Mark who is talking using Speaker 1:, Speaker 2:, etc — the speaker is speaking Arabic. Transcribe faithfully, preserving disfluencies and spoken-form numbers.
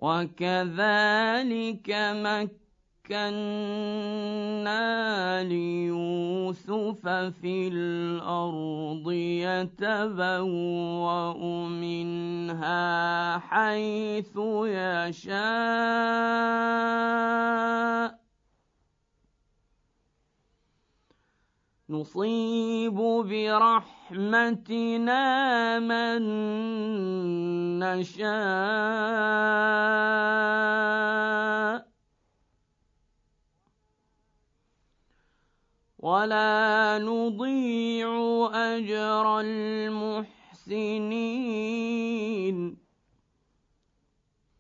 Speaker 1: وكذلك مكنا ليوسف في الأرض يتبوأ منها حيث يشاء نصيب برحمتنا من نشاء ولا نضيع أجر المحسنين